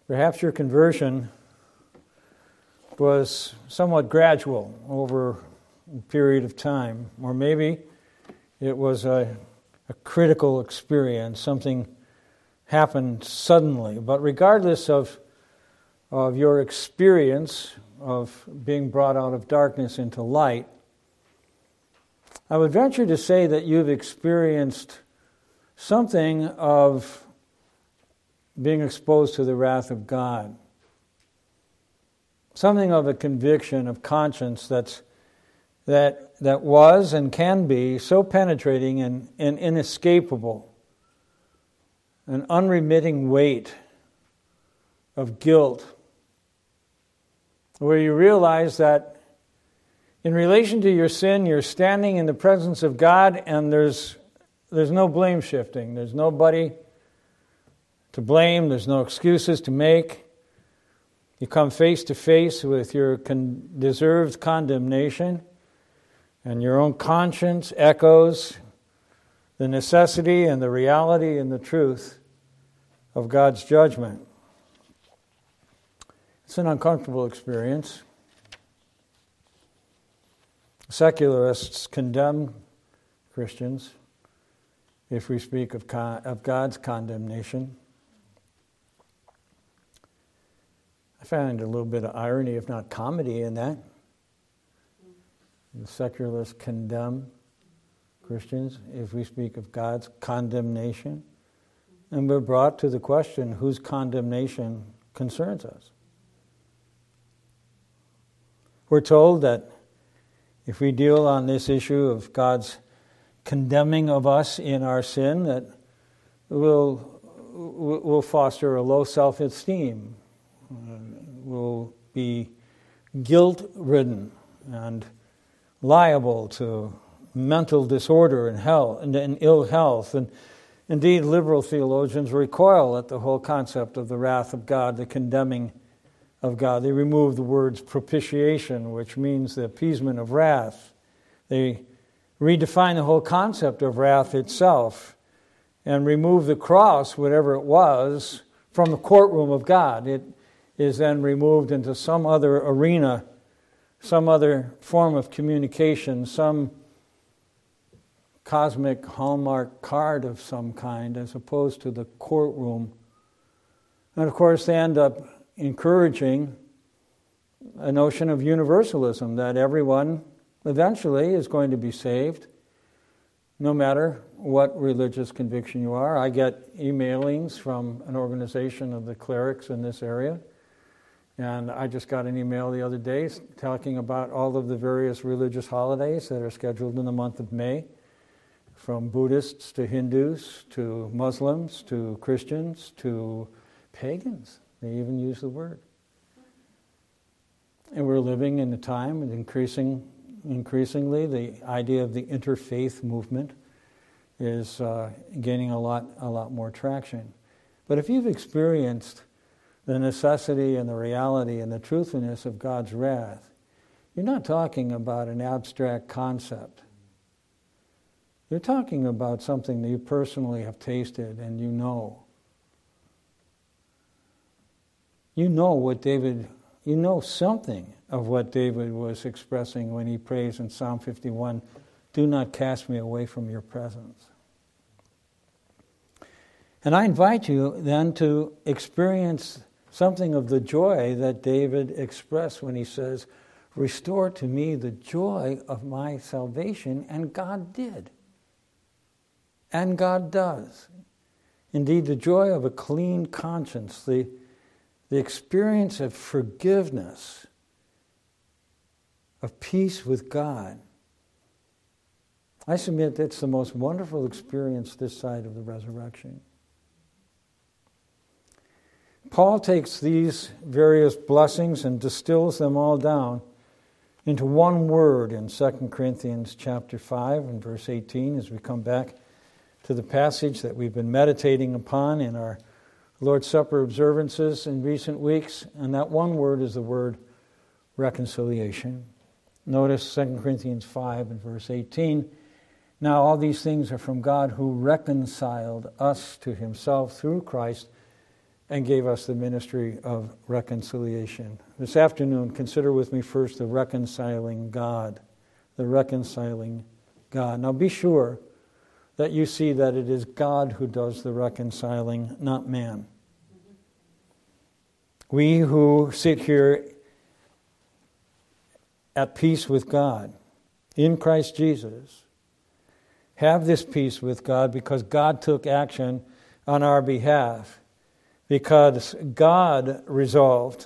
Perhaps your conversion was somewhat gradual over a period of time, or maybe it was a critical experience, something happened suddenly. But regardless of your experience of being brought out of darkness into light, I would venture to say that you've experienced something of being exposed to the wrath of God. Something of a conviction of conscience that was and can be so penetrating and inescapable. An unremitting weight of guilt, where you realize that in relation to your sin, you're standing in the presence of God, and there's no blame shifting. There's nobody to blame. There's no excuses to make. You come face to face with your deserved condemnation, and your own conscience echoes the necessity and the reality and the truth of God's judgment. It's an uncomfortable experience. Secularists condemn Christians if we speak of God's condemnation. I find a little bit of irony, if not comedy, in that. The secularists condemn Christians if we speak of God's condemnation. And we're brought to the question, whose condemnation concerns us? We're told that if we deal on this issue of God's condemning of us in our sin, that we'll foster a low self-esteem. We'll be guilt-ridden and liable to mental disorder and ill health. And indeed, liberal theologians recoil at the whole concept of the wrath of God, the condemning of God. They remove the words propitiation, which means the appeasement of wrath. They redefine the whole concept of wrath itself and remove the cross, whatever it was, from the courtroom of God. It is then removed into some other arena, some other form of communication, some cosmic hallmark card of some kind, as opposed to the courtroom. And of course, they end up encouraging a notion of universalism, that everyone eventually is going to be saved, no matter what religious conviction you are. I get emailings from an organization of the clerics in this area, and I just got an email the other day talking about all of the various religious holidays that are scheduled in the month of May, from Buddhists to Hindus to Muslims to Christians to pagans. They even use the word. And we're living in a time, and increasingly, the idea of the interfaith movement is gaining a lot more traction. But if you've experienced the necessity and the reality and the truthfulness of God's wrath, you're not talking about an abstract concept. You're talking about something that you personally have tasted and you know. You know something of what David was expressing when he prays in Psalm 51, "Do not cast me away from your presence." And I invite you then to experience something of the joy that David expressed when he says, "Restore to me the joy of my salvation," and God did. And God does. Indeed, the joy of a clean conscience, the experience of forgiveness, of peace with God. I submit that's the most wonderful experience this side of the resurrection. Paul takes these various blessings and distills them all down into one word in 2 Corinthians chapter 5 and verse 18 as we come back to the passage that we've been meditating upon in our Lord's Supper observances in recent weeks, and that one word is the word reconciliation. Notice 2 Corinthians 5 and verse 18. "Now all these things are from God, who reconciled us to himself through Christ and gave us the ministry of reconciliation. This afternoon, consider with me first the reconciling God. The reconciling God. Now be sure that you see that it is God who does the reconciling, not man. We who sit here at peace with God in Christ Jesus have this peace with God because God took action on our behalf, because God resolved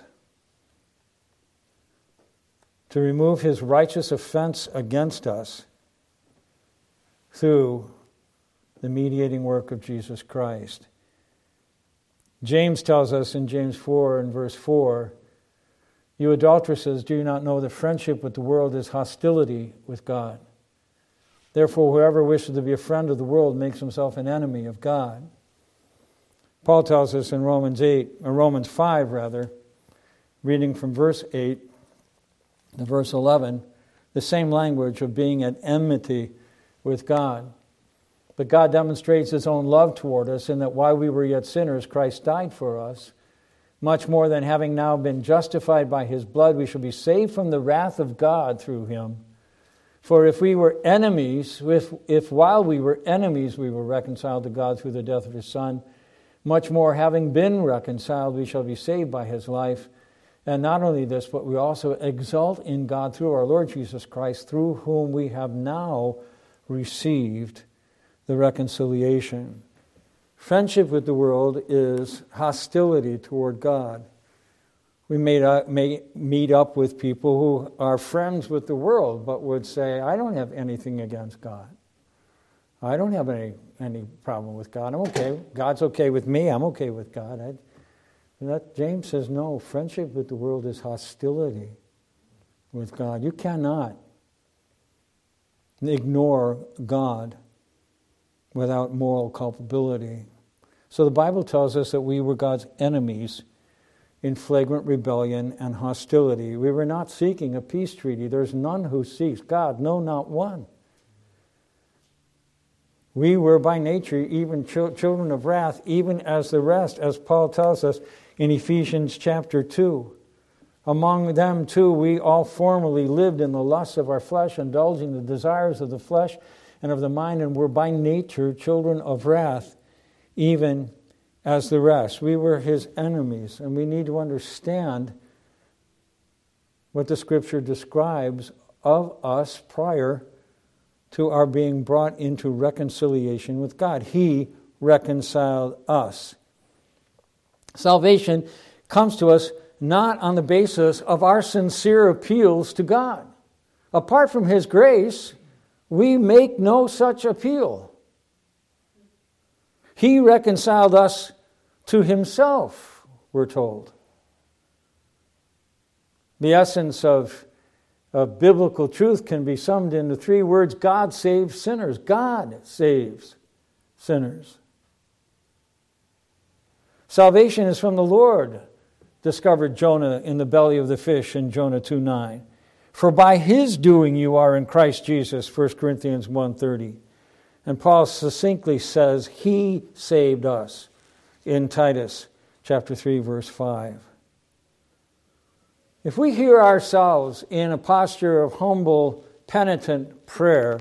to remove his righteous offense against us through the mediating work of Jesus Christ. James tells us in James 4 and verse 4, "You adulteresses, do you not know that friendship with the world is hostility with God? Therefore, whoever wishes to be a friend of the world makes himself an enemy of God." Paul tells us in Romans 5, reading from verse 8 to verse 11, the same language of being at enmity with God. But God demonstrates his own love toward us in that while we were yet sinners, Christ died for us. Much more than having now been justified by his blood, we shall be saved from the wrath of God through him. For if while we were enemies we were reconciled to God through the death of his Son, much more having been reconciled, we shall be saved by his life. And not only this, but we also exult in God through our Lord Jesus Christ, through whom we have now received the reconciliation. Friendship with the world is hostility toward God. We may meet up with people who are friends with the world, but would say, I don't have anything against God. I don't have any problem with God. I'm okay. God's okay with me. I'm okay with God. James says, no, friendship with the world is hostility with God. You cannot ignore God without moral culpability. So the Bible tells us that we were God's enemies in flagrant rebellion and hostility. We were not seeking a peace treaty. There's none who seeks God, no, not one. We were by nature even children of wrath, even as the rest, as Paul tells us in Ephesians chapter 2. Among them too we all formerly lived in the lusts of our flesh, indulging the desires of the flesh and of the mind, and were by nature children of wrath, even as the rest. We were his enemies, and we need to understand what the Scripture describes of us prior to our being brought into reconciliation with God. He reconciled us. Salvation comes to us not on the basis of our sincere appeals to God. Apart from his grace, we make no such appeal. He reconciled us to himself, we're told. The essence of biblical truth can be summed into three words: God saves sinners. God saves sinners. Salvation is from the Lord, discovered Jonah in the belly of the fish in Jonah 2:9. For by his doing you are in Christ Jesus, 1 Corinthians 1:30. And Paul succinctly says he saved us in Titus chapter 3, verse 5. If we hear ourselves in a posture of humble, penitent prayer,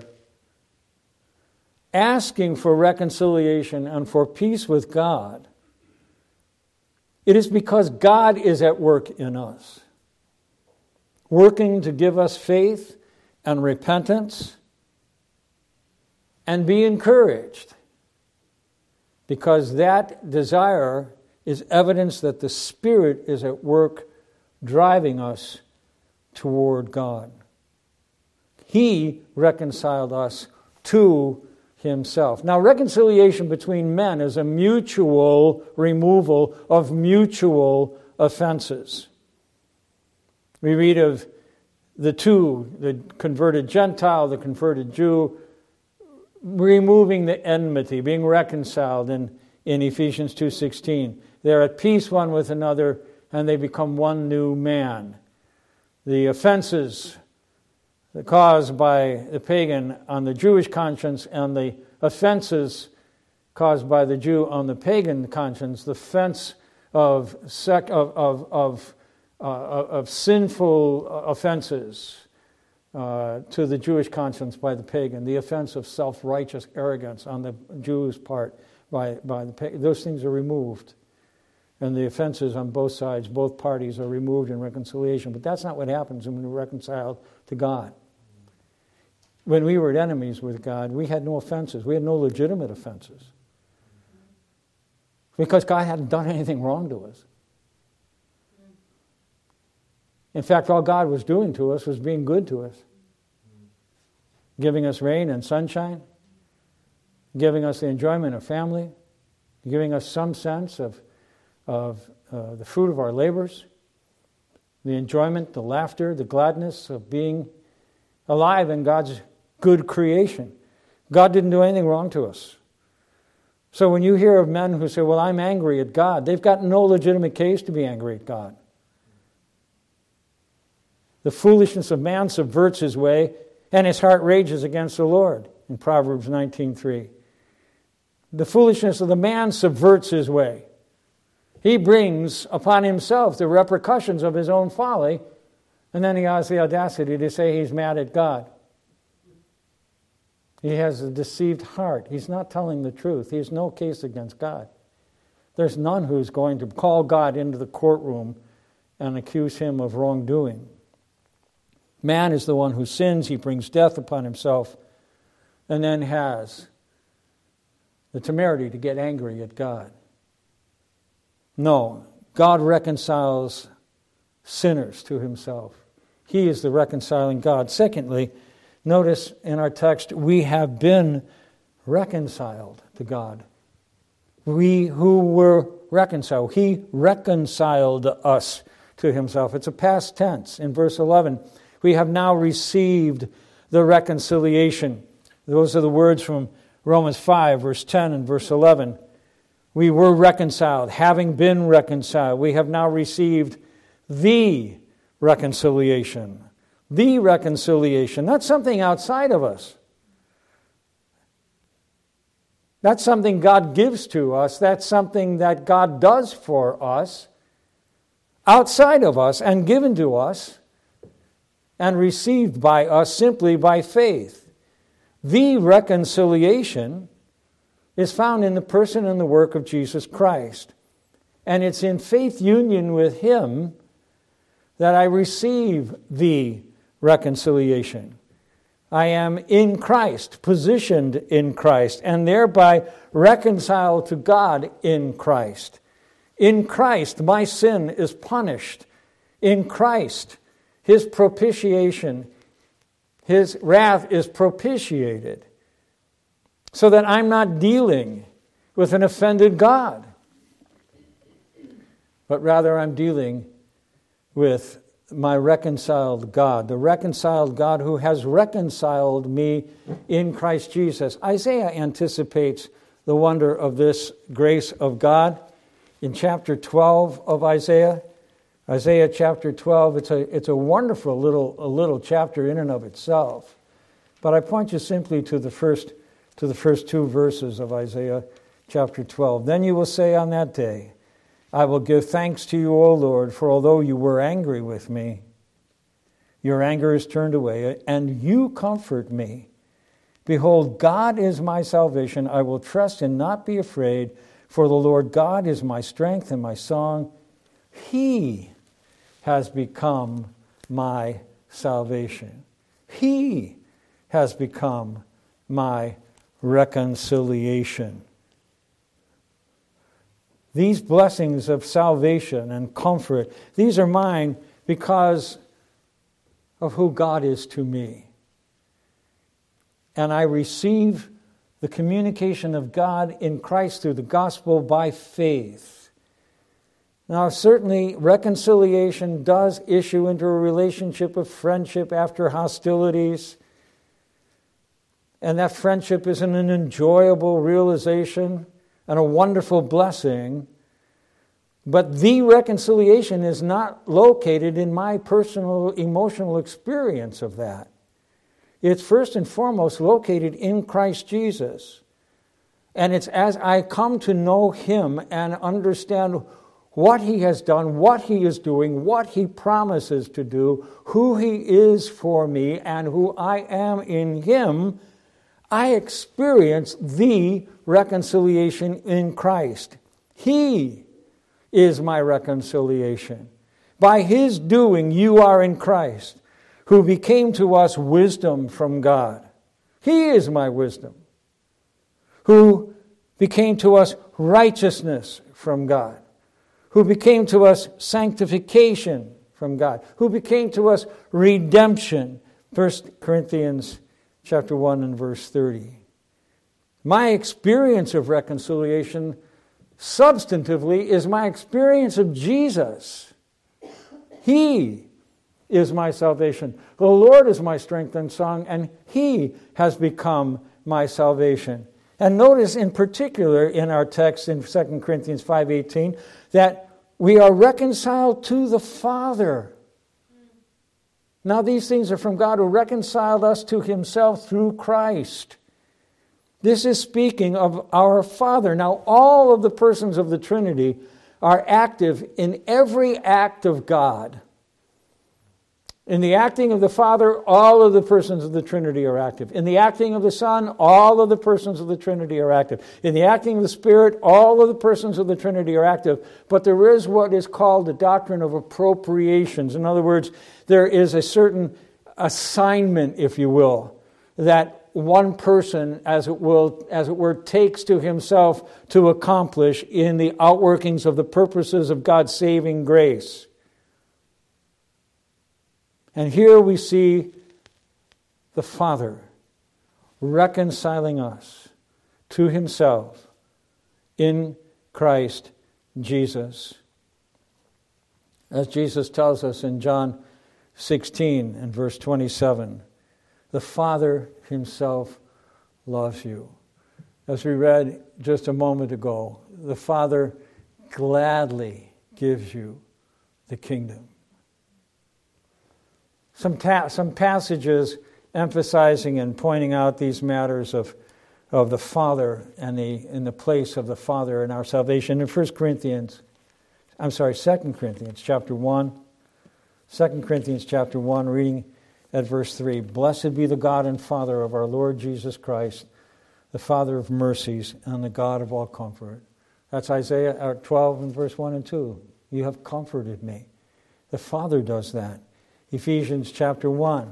asking for reconciliation and for peace with God, it is because God is at work in us, working to give us faith and repentance, and be encouraged, because that desire is evidence that the Spirit is at work driving us toward God. He reconciled us to himself. Now, reconciliation between men is a mutual removal of mutual offenses. We read of the two, the converted Gentile, the converted Jew, removing the enmity, being reconciled in Ephesians 2:16. They're at peace one with another, and they become one new man. The offenses caused by the pagan on the Jewish conscience and the offenses caused by the Jew on the pagan conscience, the of sinful offenses to the Jewish conscience by the pagan, the offense of self-righteous arrogance on the Jews' part by the pagan. Those things are removed. And the offenses on both sides, both parties are removed in reconciliation. But that's not what happens when we're reconciled to God. When we were enemies with God, we had no offenses. We had no legitimate offenses. Because God hadn't done anything wrong to us. In fact, all God was doing to us was being good to us. Giving us rain and sunshine. Giving us the enjoyment of family. Giving us some sense of the fruit of our labors. The enjoyment, the laughter, the gladness of being alive in God's good creation. God didn't do anything wrong to us. So when you hear of men who say, well, I'm angry at God, they've got no legitimate case to be angry at God. The foolishness of man subverts his way, and his heart rages against the Lord, in Proverbs 19:3. The foolishness of the man subverts his way. He brings upon himself the repercussions of his own folly, and then he has the audacity to say he's mad at God. He has a deceived heart. He's not telling the truth. He has no case against God. There's none who's going to call God into the courtroom and accuse him of wrongdoing. Man is the one who sins. He brings death upon himself and then has the temerity to get angry at God. No, God reconciles sinners to himself. He is the reconciling God. Secondly, notice in our text, we have been reconciled to God. We who were reconciled. He reconciled us to himself. It's a past tense. In verse 11, we have now received the reconciliation. Those are the words from Romans 5, verse 10 and verse 11. We were reconciled. Having been reconciled, we have now received the reconciliation. The reconciliation. Not something outside of us. That's something God gives to us. That's something that God does for us, outside of us, and given to us, and received by us simply by faith. The reconciliation is found in the person and the work of Jesus Christ. And it's in faith union with him that I receive the reconciliation. I am in Christ, positioned in Christ, and thereby reconciled to God in Christ. In Christ, my sin is punished. In Christ, his propitiation, his wrath is propitiated, so that I'm not dealing with an offended God, but rather I'm dealing with my reconciled God, the reconciled God who has reconciled me in Christ Jesus. Isaiah anticipates the wonder of this grace of God in chapter 12 of Isaiah. Isaiah chapter 12, it's a wonderful little chapter in and of itself. But I point you simply to the first two verses of Isaiah chapter 12. Then you will say on that day, I will give thanks to you, O Lord, for although you were angry with me, your anger is turned away, and you comfort me. Behold, God is my salvation. I will trust and not be afraid, for the Lord God is my strength and my song. He has become my salvation. He has become my reconciliation. These blessings of salvation and comfort, these are mine because of who God is to me. And I receive the communication of God in Christ through the gospel by faith. Now, certainly, reconciliation does issue into a relationship of friendship after hostilities. And that friendship is an enjoyable realization and a wonderful blessing. But the reconciliation is not located in my personal emotional experience of that. It's first and foremost located in Christ Jesus. And it's as I come to know him and understand what He has done, what He is doing, what He promises to do, who He is for me, and who I am in Him, I experience the reconciliation in Christ. He is my reconciliation. By His doing, you are in Christ, who became to us wisdom from God. He is my wisdom, who became to us righteousness from God, who became to us sanctification from God, who became to us redemption. 1 Corinthians chapter 1 and verse 30. My experience of reconciliation substantively is my experience of Jesus. He is my salvation. The Lord is my strength and song, and He has become my salvation. And notice in particular in our text in 2 Corinthians 5:18 that we are reconciled to the Father. Now these things are from God who reconciled us to Himself through Christ. This is speaking of our Father. Now all of the persons of the Trinity are active in every act of God. In the acting of the Father, all of the persons of the Trinity are active. In the acting of the Son, all of the persons of the Trinity are active. In the acting of the Spirit, all of the persons of the Trinity are active. But there is what is called the doctrine of appropriations. In other words, there is a certain assignment, if you will, that one person, as it were, takes to himself to accomplish in the outworkings of the purposes of God's saving grace. And here we see the Father reconciling us to Himself in Christ Jesus. As Jesus tells us in John 16 and verse 27, the Father Himself loves you. As we read just a moment ago, the Father gladly gives you the kingdom. Some passages emphasizing and pointing out these matters of the Father and in the place of the Father in our salvation. In 2 Corinthians chapter 1. 2 Corinthians chapter 1, reading at verse 3. Blessed be the God and Father of our Lord Jesus Christ, the Father of mercies and the God of all comfort. That's Isaiah 12 and verse 1 and 2. You have comforted me. The Father does that. Ephesians chapter 1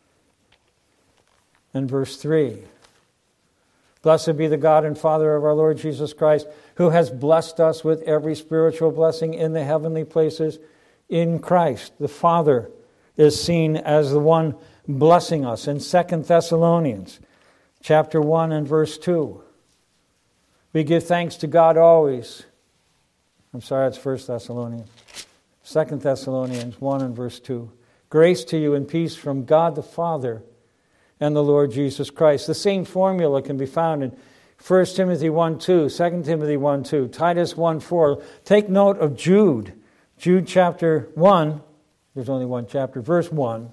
and verse 3. Blessed be the God and Father of our Lord Jesus Christ, who has blessed us with every spiritual blessing in the heavenly places in Christ. The Father is seen as the one blessing us. In 2 Thessalonians chapter 1 and verse 2, we give thanks to God always. It's 1 Thessalonians. 2 Thessalonians 1 and verse 2. Grace to you and peace from God the Father and the Lord Jesus Christ. The same formula can be found in 1 Timothy 1:2, 2 Timothy 1:2, Titus 1:4. Take note of Jude. Jude chapter 1, there's only one chapter, verse 1.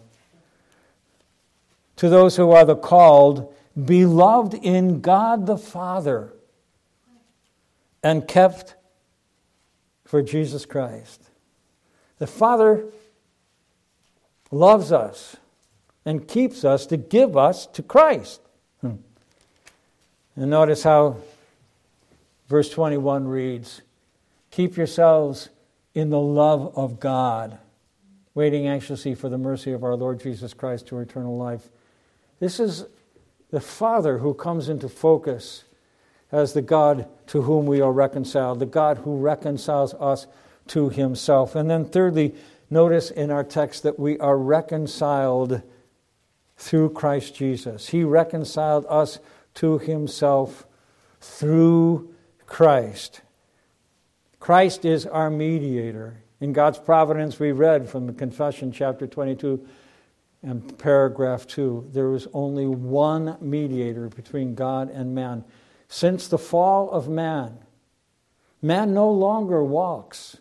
To those who are the called, beloved in God the Father, and kept for Jesus Christ. The Father loves us and keeps us to give us to Christ. And notice how verse 21 reads, keep yourselves in the love of God, waiting anxiously for the mercy of our Lord Jesus Christ to eternal life. This is the Father who comes into focus as the God to whom we are reconciled, the God who reconciles us to Himself. And then thirdly, notice in our text that we are reconciled through Christ Jesus. He reconciled us to Himself through Christ. Christ is our mediator. In God's providence, we read from the Confession, chapter 22, and paragraph 2, there is only one mediator between God and man. Since the fall of man, man no longer walks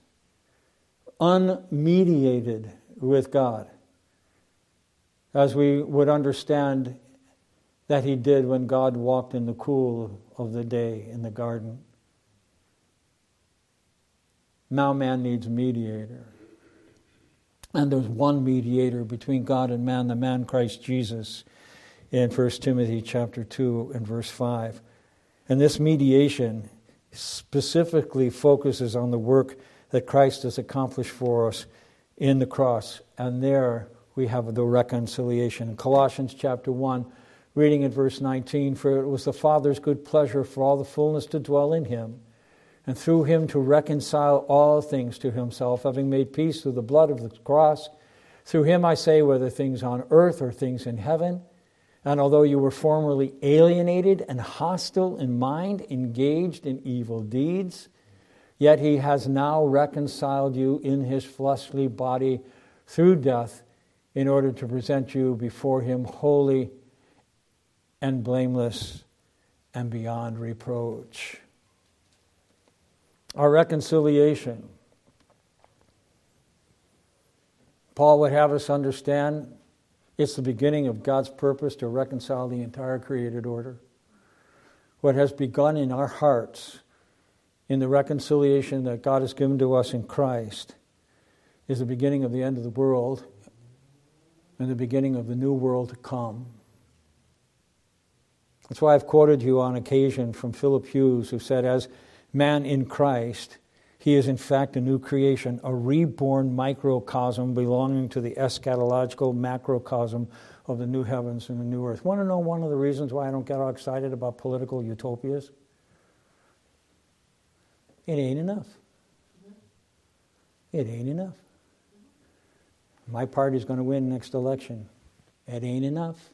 unmediated with God, as we would understand that he did when God walked in the cool of the day in the garden. Now man needs a mediator. And there's one mediator between God and man, the man Christ Jesus, in 1 Timothy chapter 2 and verse 5. And this mediation specifically focuses on the work that Christ has accomplished for us in the cross. And there we have the reconciliation. In Colossians chapter 1, reading in verse 19, for it was the Father's good pleasure for all the fullness to dwell in him, and through him to reconcile all things to himself, having made peace through the blood of the cross. Through him, I say, whether things on earth or things in heaven. And although you were formerly alienated and hostile in mind, engaged in evil deeds, yet he has now reconciled you in his fleshly body through death, in order to present you before him holy and blameless and beyond reproach. Our reconciliation. Paul would have us understand it's the beginning of God's purpose to reconcile the entire created order. What has begun in our hearts in the reconciliation that God has given to us in Christ is the beginning of the end of the world and the beginning of the new world to come. That's why I've quoted you on occasion from Philip Hughes, who said, as man in Christ, he is in fact a new creation, a reborn microcosm belonging to the eschatological macrocosm of the new heavens and the new earth. Want to know one of the reasons why I don't get all excited about political utopias? It ain't enough. It ain't enough. My party's going to win next election. It ain't enough.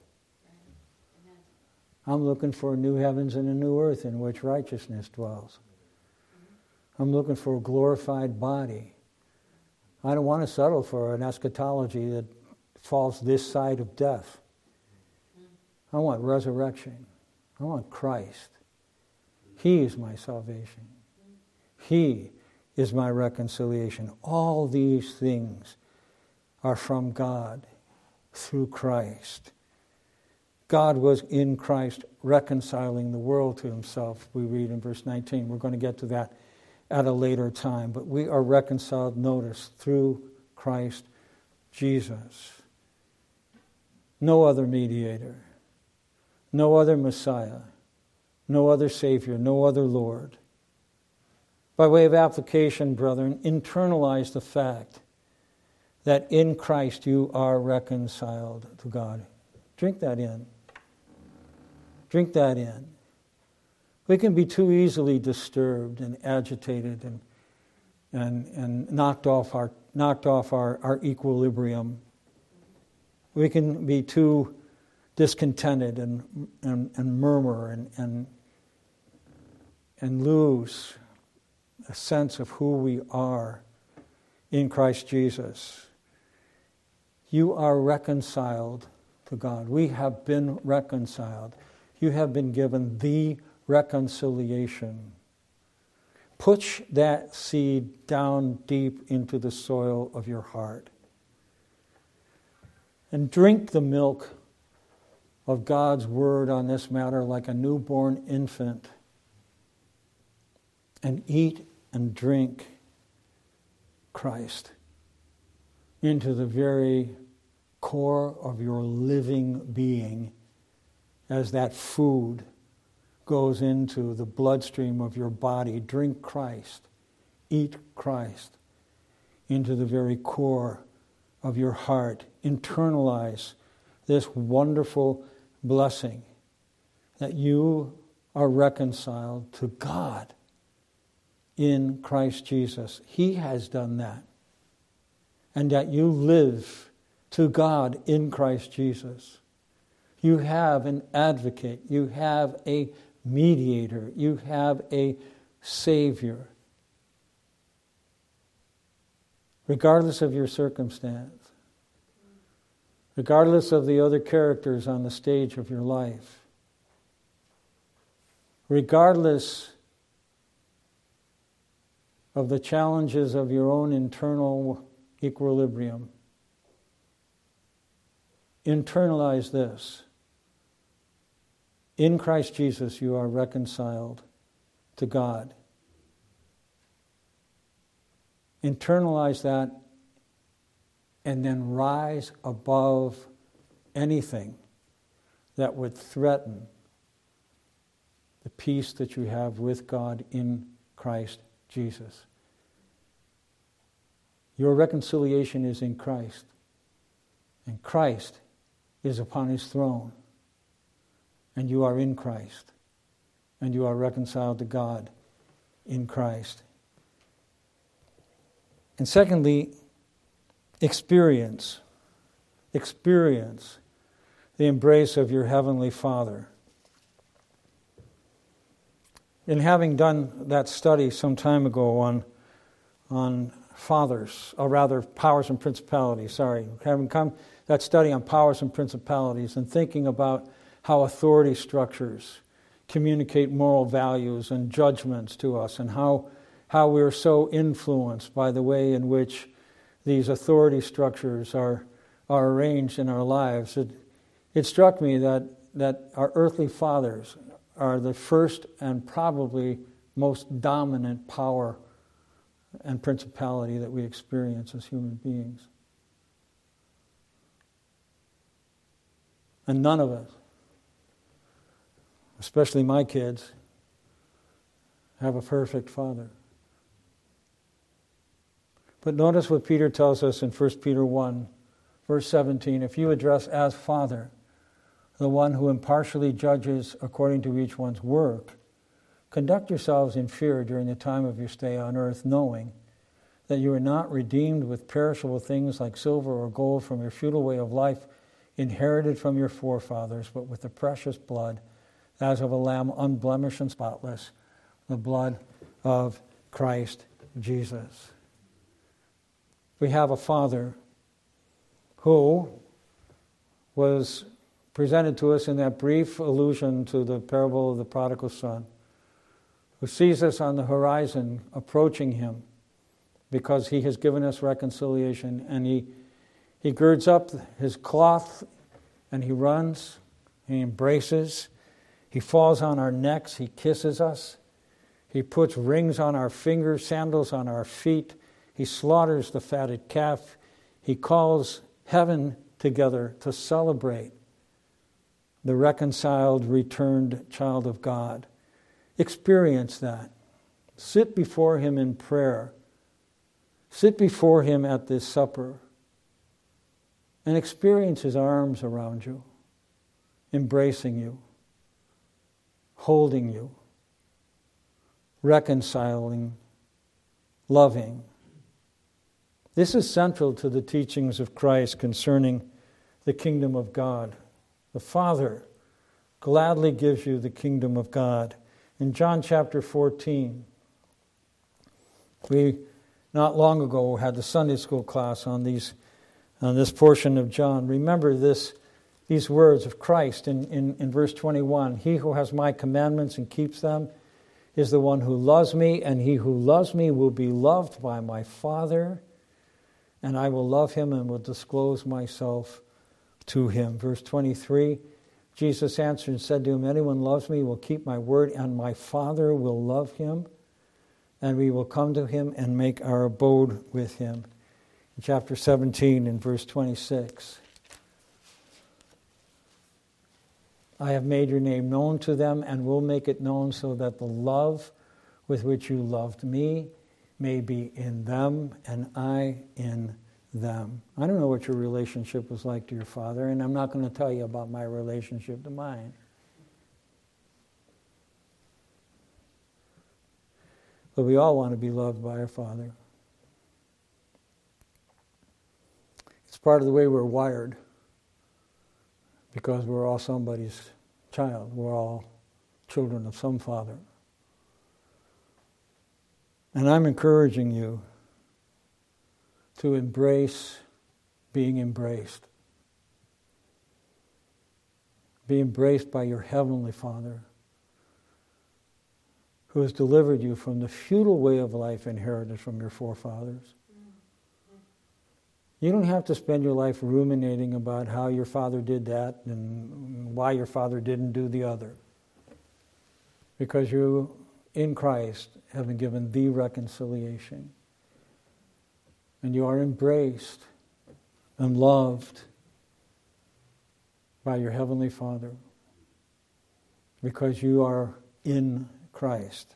I'm looking for a new heavens and a new earth in which righteousness dwells. I'm looking for a glorified body. I don't want to settle for an eschatology that falls this side of death. I want resurrection. I want Christ. He is my salvation. He is my reconciliation. All these things are from God through Christ. God was in Christ reconciling the world to himself, we read in verse 19. We're going to get to that at a later time. But we are reconciled, notice, through Christ Jesus. No other mediator, no other Messiah, no other Savior, no other Lord. By way of application, brethren, internalize the fact that in Christ you are reconciled to God. Drink that in. Drink that in. We can be too easily disturbed and agitated and knocked off our equilibrium. We can be too discontented and murmur and lose a sense of who we are in Christ Jesus. You are reconciled to God. We have been reconciled. You have been given the reconciliation. Push that seed down deep into the soil of your heart. And drink the milk of God's word on this matter like a newborn infant. And eat and drink Christ into the very core of your living being as that food goes into the bloodstream of your body. Drink Christ. Eat Christ into the very core of your heart. Internalize this wonderful blessing that you are reconciled to God in Christ Jesus. He has done that. And that you live to God in Christ Jesus. You have an advocate. You have a mediator. You have a Savior. Regardless of your circumstance. Regardless of the other characters on the stage of your life. Regardless of the challenges of your own internal equilibrium. Internalize this. In Christ Jesus, you are reconciled to God. internalize that, and then rise above anything that would threaten the peace that you have with God in Christ Jesus. Your reconciliation is in Christ, and Christ is upon his throne, and you are in Christ, and you are reconciled to God in Christ. And secondly, experience the embrace of your Heavenly Father. In having done that study some time ago on fathers, or rather powers and principalities, having come that study on powers and principalities and thinking about how authority structures communicate moral values and judgments to us, and how we're so influenced by the way in which these authority structures are arranged in our lives, it struck me that our earthly fathers are the first and probably most dominant power and principality that we experience as human beings. And none of us, especially my kids, have a perfect father. But notice what Peter tells us in 1 Peter 1, verse 17. If you address as Father the one who impartially judges according to each one's work, conduct yourselves in fear during the time of your stay on earth, knowing that you are not redeemed with perishable things like silver or gold from your futile way of life inherited from your forefathers, but with the precious blood as of a lamb unblemished and spotless, the blood of Christ Jesus. We have a Father who was presented to us in that brief allusion to the parable of the prodigal son, who sees us on the horizon approaching him because he has given us reconciliation, and he girds up his cloth and he runs, he embraces, he falls on our necks, he kisses us, he puts rings on our fingers, sandals on our feet, he slaughters the fatted calf, he calls heaven together to celebrate the reconciled, returned child of God. Experience that. Sit before him in prayer. Sit before him at this supper and experience his arms around you, embracing you, holding you, reconciling, loving. This is central to the teachings of Christ concerning the kingdom of God. The Father gladly gives you the kingdom of God. In John chapter 14, we not long ago had the Sunday school class on this portion of John. Remember these words of Christ in verse 21. He who has my commandments and keeps them is the one who loves me, and he who loves me will be loved by my Father, and I will love him and will disclose myself to him. Verse 23, Jesus answered and said to him, anyone loves me will keep my word, and my Father will love him, and we will come to him and make our abode with him. In chapter 17, in verse 26, I have made your name known to them and will make it known so that the love with which you loved me may be in them and I in them. I don't know what your relationship was like to your father, and I'm not going to tell you about my relationship to mine. But we all want to be loved by our Father. It's part of the way we're wired, because we're all somebody's child. We're all children of some father. And I'm encouraging you to embrace being embraced. Be embraced by your Heavenly Father, who has delivered you from the futile way of life inherited from your forefathers. You don't have to spend your life ruminating about how your father did that and why your father didn't do the other. Because you, in Christ, have been given the reconciliation. And you are embraced and loved by your Heavenly Father because you are in Christ.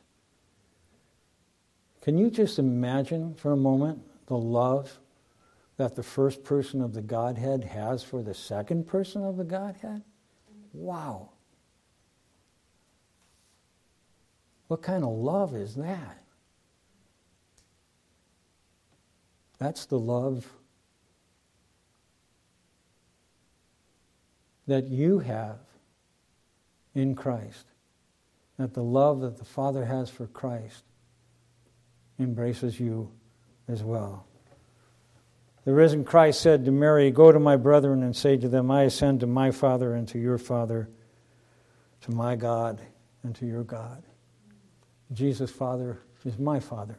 Can you just imagine for a moment the love that the first person of the Godhead has for the second person of the Godhead? Wow. What kind of love is that? That's the love that you have in Christ. That the love that the Father has for Christ embraces you as well. The risen Christ said to Mary, "Go to my brethren and say to them, I ascend to my Father and to your Father, to my God and to your God." Jesus' Father is my Father.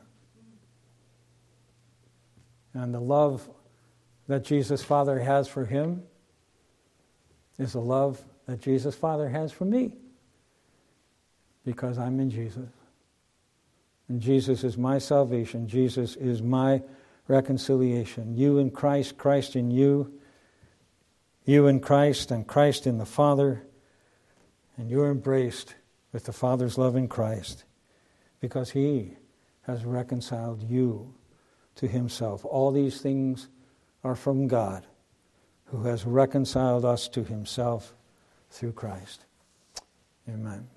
And the love that Jesus' Father has for him is the love that Jesus' Father has for me. Because I'm in Jesus. And Jesus is my salvation. Jesus is my reconciliation. You in Christ, Christ in you. You in Christ and Christ in the Father. And you're embraced with the Father's love in Christ. Because He has reconciled you to Himself. All these things are from God, who has reconciled us to Himself through Christ. Amen.